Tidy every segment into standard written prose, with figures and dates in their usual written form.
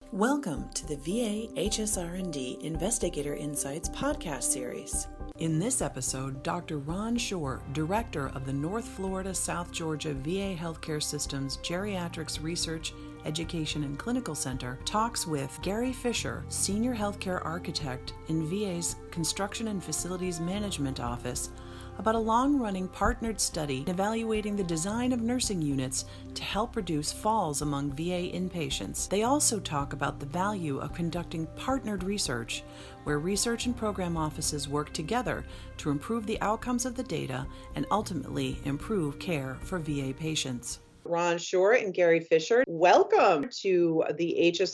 Welcome to the VA HSR&D Investigator Insights podcast series. In this episode, Dr. Ron Shore, Director of the North Florida South Georgia VA Healthcare System's Geriatrics Research, Education, and Clinical Center, talks with Gary Fisher, Senior Healthcare Architect in VA's Construction and Facilities Management Office, about a long-running partnered study evaluating the design of nursing units to help reduce falls among VA inpatients. They also talk about the value of conducting partnered research, where research and program offices work together to improve the outcomes of the data and ultimately improve care for VA patients. Ron Shore and Gary Fisher, welcome to the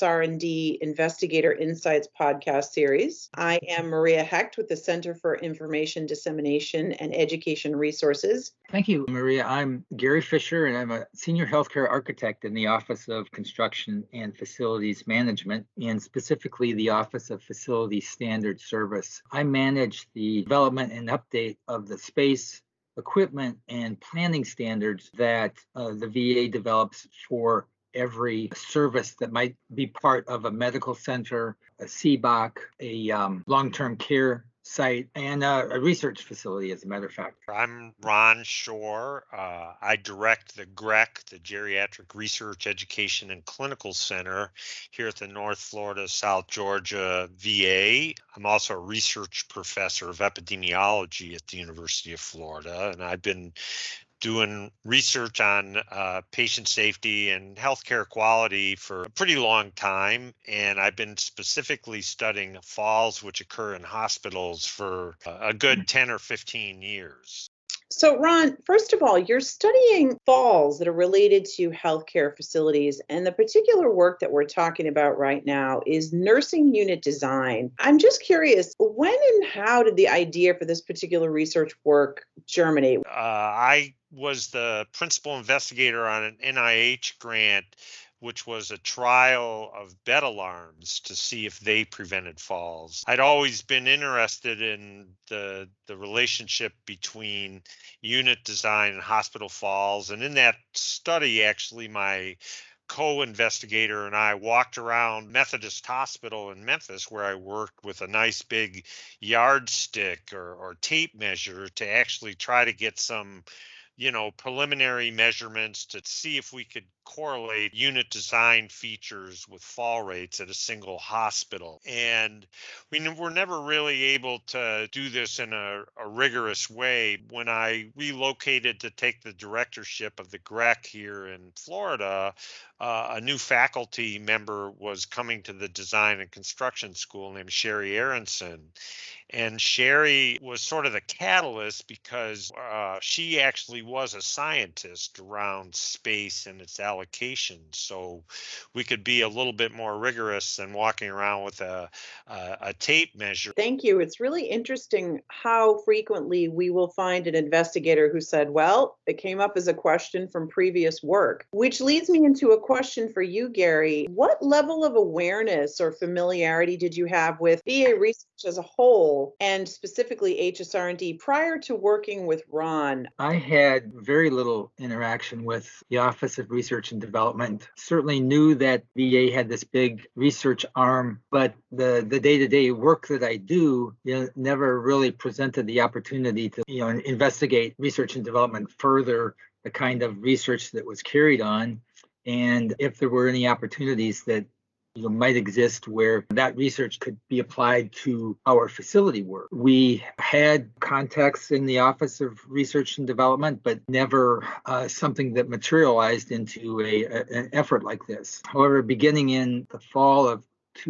HSR&D Investigator Insights podcast series. I am Maria Hecht with the Center for Information Dissemination and Education Resources. Thank you, Maria. I'm Gary Fisher, and I'm a Senior Healthcare Architect in the Office of Construction and Facilities Management, and specifically the Office of Facility Standard Service. I manage the development and update of the space, equipment, and planning standards that the VA develops for every service that might be part of a medical center, a CBOC, a long-term care site, and a research facility, as a matter of fact. I'm Ron Shore. I direct the GREC, the Geriatric Research, Education, and Clinical Center here at the North Florida South Georgia VA. I'm also a research professor of epidemiology at the University of Florida, and I've been doing research on patient safety and healthcare quality for a pretty long time. And I've been specifically studying falls which occur in hospitals for a good 10 or 15 years. So, Ron, first of all, you're studying falls that are related to healthcare facilities, and the particular work that we're talking about right now is nursing unit design. I'm just curious, when and how did the idea for this particular research work germinate? I was the principal investigator on an NIH grant, which was a trial of bed alarms to see if they prevented falls. I'd always been interested in the relationship between unit design and hospital falls. And in that study, actually, my co-investigator and I walked around Methodist Hospital in Memphis, where I worked, with a nice big yardstick or tape measure to actually try to get some preliminary measurements to see if we could correlate unit design features with fall rates at a single hospital. And we were never really able to do this in a rigorous way. When I relocated to take the directorship of the GREC here in Florida, a new faculty member was coming to the design and construction school named Sherry Aronson. And Sherry was sort of the catalyst because she actually was a scientist around space and its allocation. So we could be a little bit more rigorous than walking around with a tape measure. Thank you. It's really interesting how frequently we will find an investigator who said, well, it came up as a question from previous work, which leads me into a question for you, Gary. What level of awareness or familiarity did you have with VA research as a whole, and specifically HSR&D, prior to working with Ron? I had very little interaction with the Office of Research and Development. Certainly knew that VA had this big research arm, but the day-to-day work that I do never really presented the opportunity to investigate research and development further, the kind of research that was carried on, and if there were any opportunities that might exist where that research could be applied to our facility work. We had contacts in the Office of Research and Development, but never something that materialized into an effort like this. However, beginning in the fall of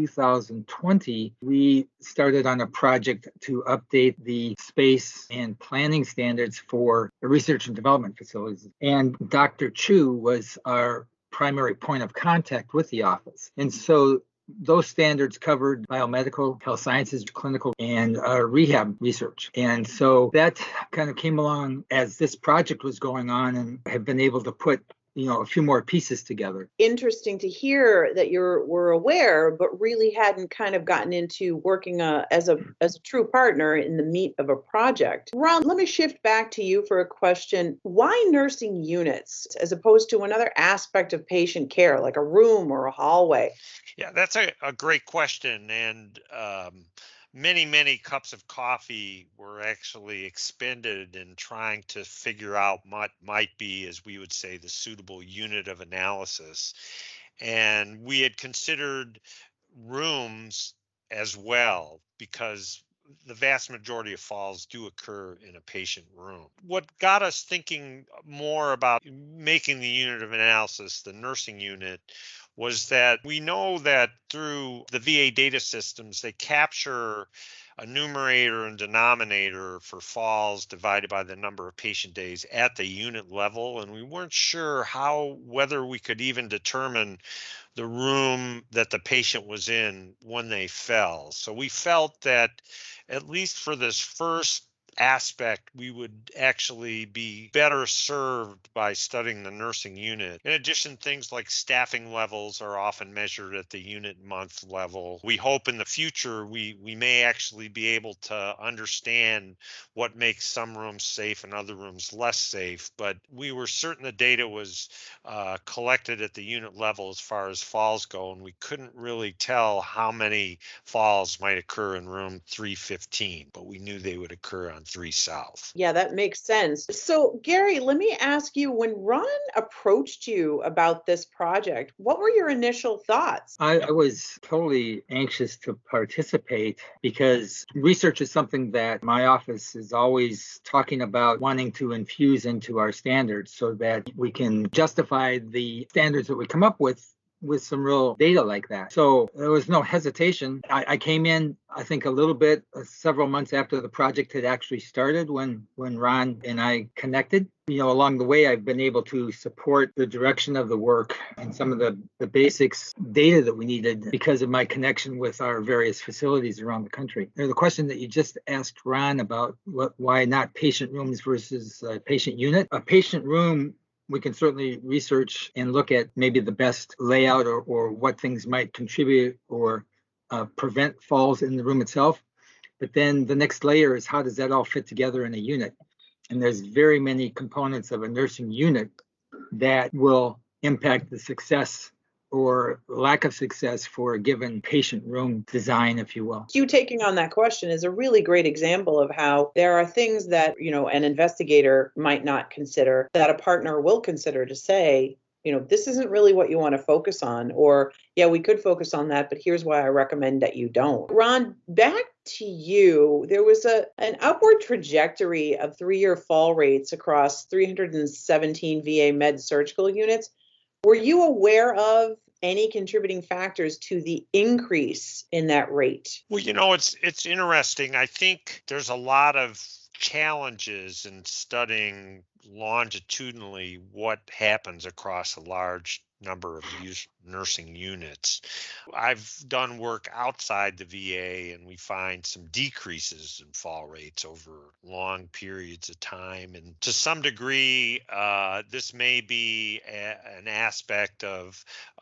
2020, we started on a project to update the space and planning standards for the research and development facilities. And Dr. Chu was our primary point of contact with the office. And so those standards covered biomedical, health sciences, clinical, and rehab research. And so that kind of came along as this project was going on, and have been able to put a few more pieces together. Interesting to hear that were aware, but really hadn't kind of gotten into working as a true partner in the meat of a project. Ron, let me shift back to you for a question. Why nursing units as opposed to another aspect of patient care, like a room or a hallway? Yeah, that's a great question. And many cups of coffee were actually expended in trying to figure out what might be, as we would say, the suitable unit of analysis. And we had considered rooms as well, because the vast majority of falls do occur in a patient room. What got us thinking more about making the unit of analysis the nursing unit was that we know that through the VA data systems, they capture a numerator and denominator for falls divided by the number of patient days at the unit level. And we weren't sure whether we could even determine the room that the patient was in when they fell. So we felt that, at least for this first aspect, we would actually be better served by studying the nursing unit. In addition, things like staffing levels are often measured at the unit month level. We hope in the future we may actually be able to understand what makes some rooms safe and other rooms less safe, but we were certain the data was collected at the unit level as far as falls go, and we couldn't really tell how many falls might occur in room 315, but we knew they would occur on 3 South. Yeah, that makes sense. So, Gary, let me ask you, when Ron approached you about this project, what were your initial thoughts? I was totally anxious to participate because research is something that my office is always talking about wanting to infuse into our standards so that we can justify the standards that we come up with some real data like that. So there was no hesitation. I came in, I think, a little bit, several months after the project had actually started when Ron and I connected. Along the way, I've been able to support the direction of the work and some of the basics data that we needed because of my connection with our various facilities around the country. The question that you just asked Ron about why not patient rooms versus patient unit. A patient room, we can certainly research and look at maybe the best layout or what things might contribute or prevent falls in the room itself. But then the next layer is, how does that all fit together in a unit? And there's very many components of a nursing unit that will impact the success or lack of success for a given patient room design, if you will. You taking on that question is a really great example of how there are things that, an investigator might not consider that a partner will consider to say, this isn't really what you want to focus on, or, yeah, we could focus on that, but here's why I recommend that you don't. Ron, back to you. There was an upward trajectory of 3-year fall rates across 317 VA med surgical units. Were you aware of any contributing factors to the increase in that rate? Well, it's interesting. I think there's a lot of challenges in studying longitudinally what happens across a large number of nursing units. I've done work outside the VA, and we find some decreases in fall rates over long periods of time. And to some degree, this may be an aspect of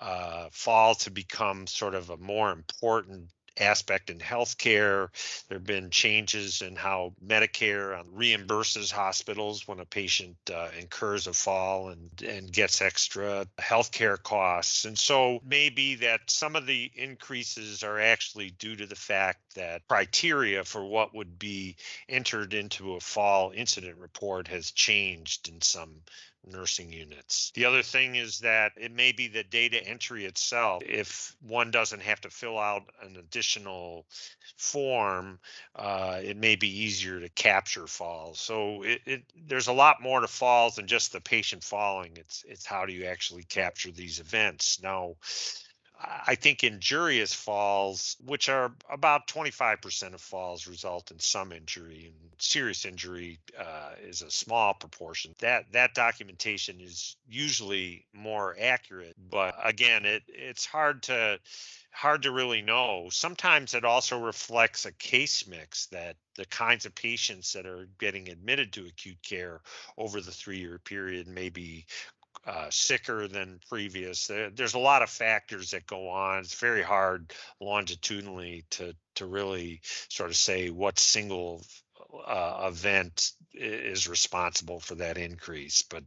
fall to become sort of a more important aspect in healthcare. There have been changes in how Medicare reimburses hospitals when a patient incurs a fall and gets extra healthcare costs. And so maybe that some of the increases are actually due to the fact that criteria for what would be entered into a fall incident report has changed in some nursing units. The other thing is that it may be the data entry itself. If one doesn't have to fill out an additional form, it may be easier to capture falls. So there's a lot more to falls than just the patient falling. It's how do you actually capture these events. Now, I think injurious falls, which are about 25% of falls, result in some injury, and serious injury is a small proportion. That documentation is usually more accurate, but again, it's hard to really know. Sometimes it also reflects a case mix, that the kinds of patients that are getting admitted to acute care over the 3-year period may be sicker than previous. There's a lot of factors that go on. It's very hard longitudinally to really sort of say what single event is responsible for that increase, but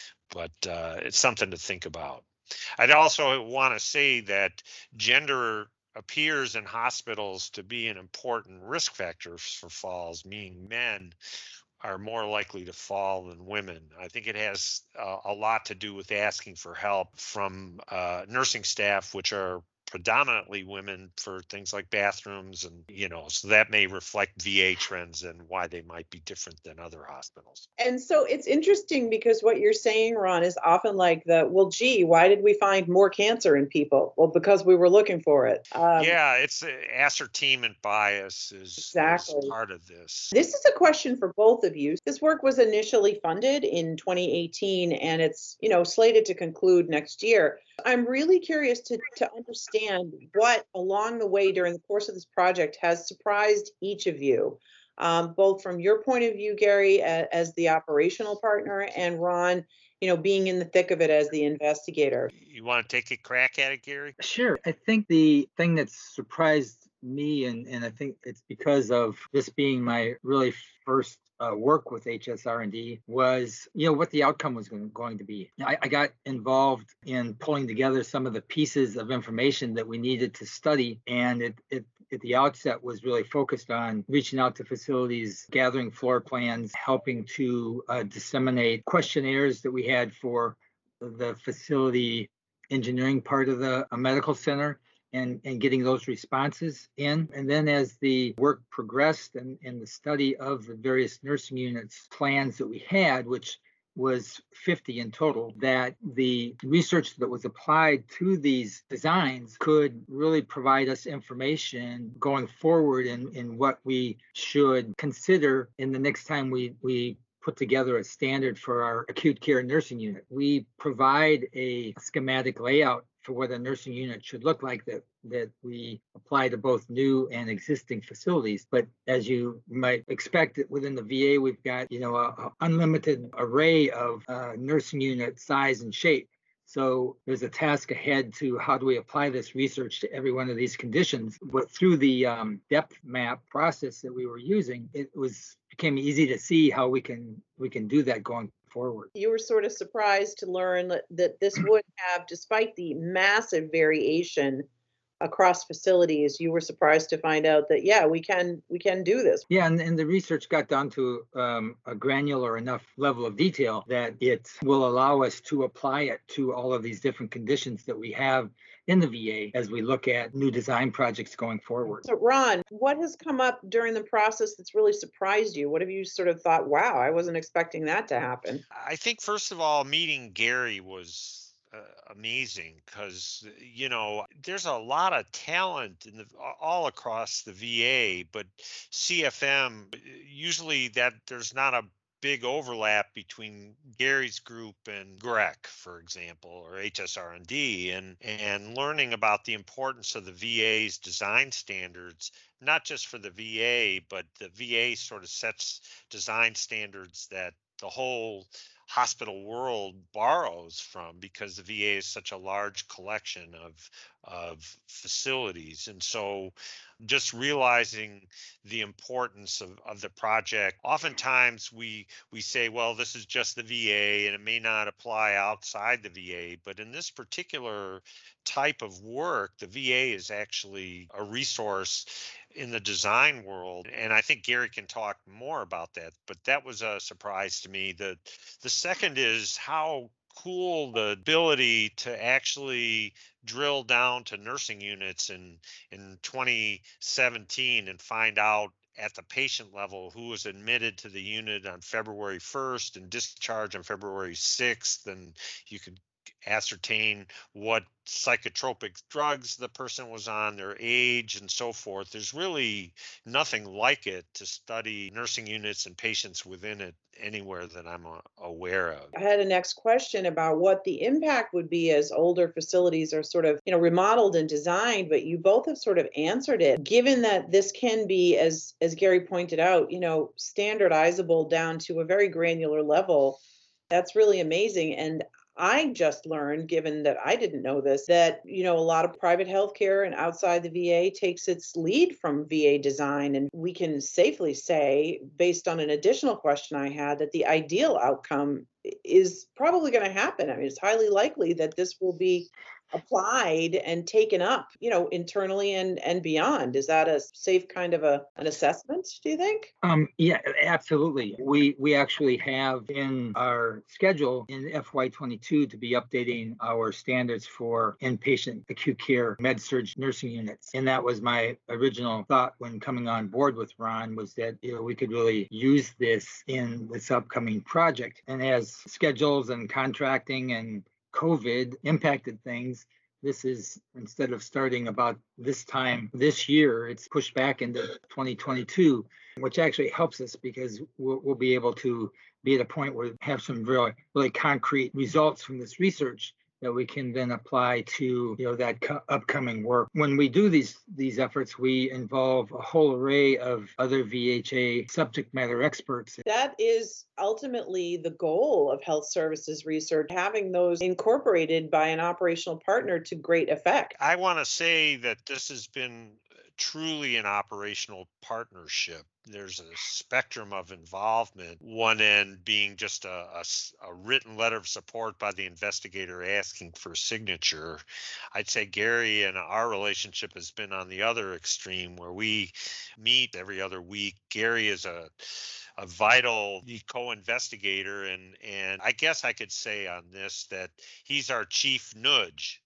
it's something to think about. I'd also want to say that gender appears in hospitals to be an important risk factor for falls, meaning men are more likely to fall than women. I think it has a lot to do with asking for help from nursing staff, which are predominantly women, for things like bathrooms, and so that may reflect VA trends and why they might be different than other hospitals. And so it's interesting because what you're saying, Ron, is often like well, gee, why did we find more cancer in people? Well, because we were looking for it. Yeah, it's ascertainment bias is part of this. This is a question for both of you. This work was initially funded in 2018, and it's slated to conclude next year. I'm really curious to understand what along the way during the course of this project has surprised each of you, both from your point of view, Gary, as the operational partner, and Ron, being in the thick of it as the investigator. You want to take a crack at it, Gary? Sure. I think the thing that surprised me, and I think it's because of this being my really first work with HSR&D, was what the outcome was going to be. I got involved in pulling together some of the pieces of information that we needed to study, and it at the outset was really focused on reaching out to facilities, gathering floor plans, helping to disseminate questionnaires that we had for the facility engineering part of the medical center, and getting those responses in. And then as the work progressed and the study of the various nursing units plans that we had, which was 50 in total, that the research that was applied to these designs could really provide us information going forward in what we should consider in the next time we put together a standard for our acute care nursing unit. We provide a schematic layout for what a nursing unit should look like that we apply to both new and existing facilities. But as you might expect, within the VA, we've got an unlimited array of nursing unit size and shape. So there's a task ahead to how do we apply this research to every one of these conditions. But through the depth map process that we were using, it became easy to see how we can do that going forward. You were sort of surprised to learn that this would have, despite the massive variation across facilities, you were surprised to find out that, yeah, we can do this. Yeah, and the research got down to a granular enough level of detail that it will allow us to apply it to all of these different conditions that we have in the VA as we look at new design projects going forward. So Ron, what has come up during the process that's really surprised you? What have you sort of thought, wow, I wasn't expecting that to happen? I think, first of all, meeting Gary was amazing, because there's a lot of talent all across the VA, but CFM, usually that there's not a big overlap between Gary's group and GREC, for example, or HSR&D, and learning about the importance of the VA's design standards, not just for the VA, but the VA sort of sets design standards that the whole hospital world borrows from, because the VA is such a large collection of facilities. And so just realizing the importance of the project. Oftentimes we say, well, this is just the VA and it may not apply outside the VA, but in this particular type of work, the VA is actually a resource in the design world. And I think Gary can talk more about that, but that was a surprise to me. The second is how cool the ability to actually drill down to nursing units in 2017 and find out at the patient level who was admitted to the unit on February 1st and discharged on February 6th, and you could ascertain what psychotropic drugs the person was on, their age, and so forth. There's really nothing like it to study nursing units and patients within it anywhere that I'm aware of. I had a next question about what the impact would be as older facilities are sort of, remodeled and designed, but you both have sort of answered it. Given that this can be, as Gary pointed out, standardizable down to a very granular level, that's really amazing. And I just learned, given that I didn't know this, that, a lot of private healthcare and outside the VA takes its lead from VA design. And we can safely say, based on an additional question I had, that the ideal outcome is probably going to happen. I mean, it's highly likely that this will be applied and taken up, internally and beyond. Is that a safe kind of an assessment, do you think? Yeah, absolutely. We actually have in our schedule in FY22 to be updating our standards for inpatient acute care med-surg nursing units. And that was my original thought when coming on board with Ron, was that we could really use this in this upcoming project. And as schedules and contracting and COVID impacted things, this is, instead of starting about this time this year, it's pushed back into 2022, which actually helps us because we'll be able to be at a point where we have some really concrete results from this research that we can then apply to that upcoming work. When we do these efforts, we involve a whole array of other VHA subject matter experts. That is ultimately the goal of health services research, having those incorporated by an operational partner to great effect. I want to say that this has been truly an operational partnership. There's a spectrum of involvement, one end being just a written letter of support by the investigator asking for a signature. I'd say Gary and our relationship has been on the other extreme, where we meet every other week. Gary is a vital co-investigator, and I guess I could say on this that he's our chief nudge.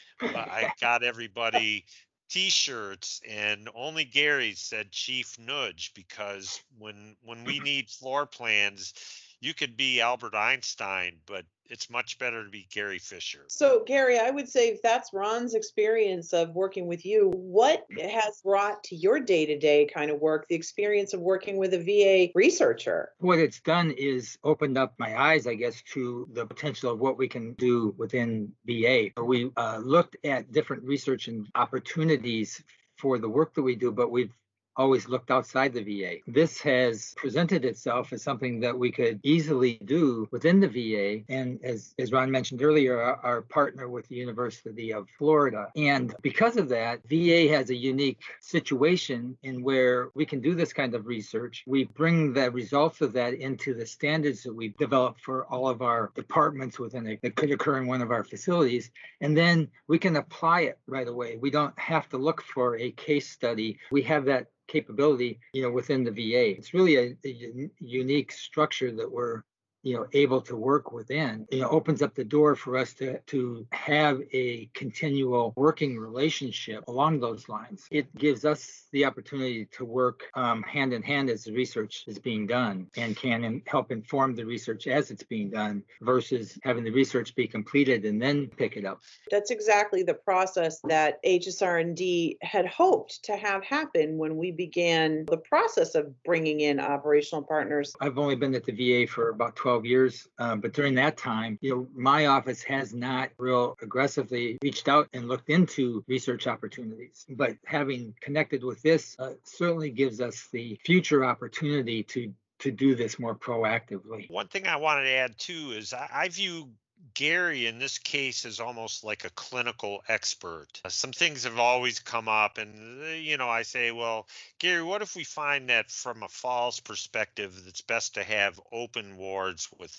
I got everybody T-shirts, and only Gary said chief nudge, because when we need floor plans, you could be Albert Einstein, but it's much better to be Gary Fisher. So, Gary, I would say if that's Ron's experience of working with you, what has brought to your day-to-day kind of work the experience of working with a VA researcher? What it's done is opened up my eyes, I guess, to the potential of what we can do within VA. We looked at different research and opportunities for the work that we do, but we've always looked outside the VA. This has presented itself as something that we could easily do within the VA. And as Ron mentioned earlier, our partner with the University of Florida. And because of that, VA has a unique situation in where we can do this kind of research. We bring the results of that into the standards that we've developed for all of our departments that could occur in one of our facilities. And then we can apply it right away. We don't have to look for a case study. We have that capability, within the VA. It's really a unique structure that we're able to work within. Opens up the door for us to have a continual working relationship along those lines. It gives us the opportunity to work hand in hand as the research is being done, and can help inform the research as it's being done, versus having the research be completed and then pick it up. That's exactly the process that HSR&D had hoped to have happen when we began the process of bringing in operational partners. I've only been at the VA for about 12 years, but during that time, my office has not real aggressively reached out and looked into research opportunities. But having connected with this certainly gives us the future opportunity to do this more proactively. One thing I wanted to add too is I view Gary in this case is almost like a clinical expert. Some things have always come up, and I say, well, Gary, what if we find that from a falls perspective, it's best to have open wards with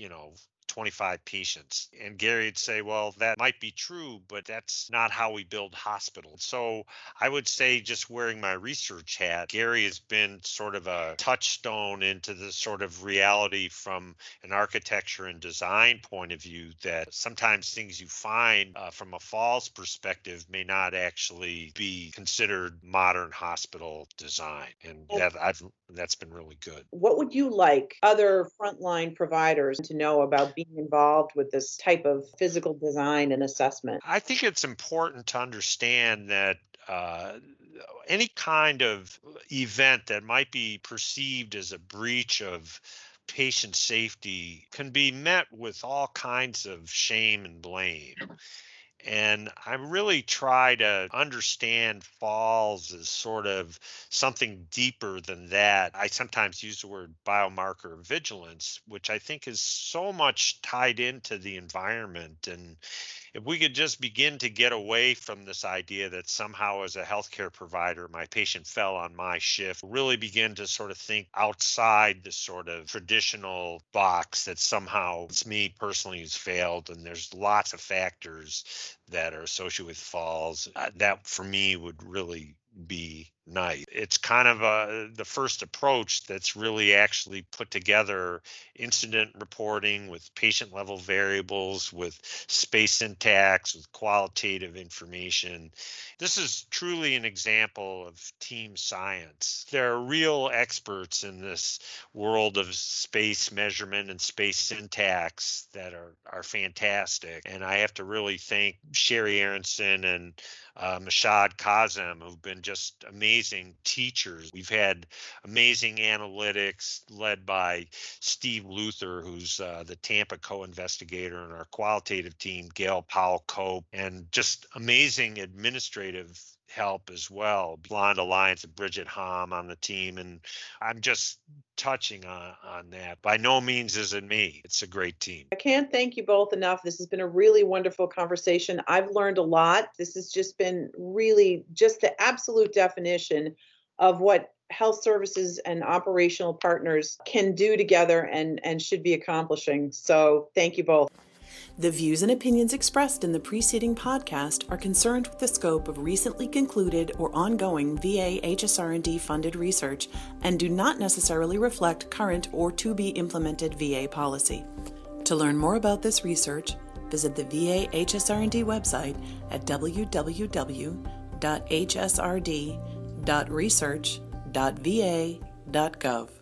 25 patients? And Gary would say, well, that might be true, but that's not how we build hospitals. So I would say, just wearing my research hat, Gary has been sort of a touchstone into the sort of reality from an architecture and design point of view, that sometimes things you find from a falls perspective may not actually be considered modern hospital design. And that's been really good. What would you like other frontline providers to know about being involved with this type of physical design and assessment? I think it's important to understand that any kind of event that might be perceived as a breach of patient safety can be met with all kinds of shame and blame. And I really try to understand falls as sort of something deeper than that. I sometimes use the word biomarker vigilance, which I think is so much tied into the environment. And if we could just begin to get away from this idea that somehow as a healthcare provider, my patient fell on my shift, really begin to sort of think outside the sort of traditional box that somehow it's me personally who's failed. And there's lots of factors that are associated with falls. That for me would really be nice. It's kind of the first approach that's really actually put together incident reporting with patient level variables, with space syntax, with qualitative information. This is truly an example of team science. There are real experts in this world of space measurement and space syntax that are fantastic. And I have to really thank Sherry Aronson and Mashad Kazem, who've been just amazing teachers. We've had amazing analytics led by Steve Luther, who's the Tampa co-investigator, and our qualitative team, Gail Powell-Cope, and just amazing administrative help as well. Blonde Alliance and Bridget Hom on the team. And I'm just touching on that. By no means is it me. It's a great team. I can't thank you both enough. This has been a really wonderful conversation. I've learned a lot. This has just been really just the absolute definition of what health services and operational partners can do together and should be accomplishing. So thank you both. The views and opinions expressed in the preceding podcast are concerned with the scope of recently concluded or ongoing VA HSR&D funded research and do not necessarily reflect current or to be implemented VA policy. To learn more about this research, visit the VA HSR&D website at www.hsrd.research.va.gov.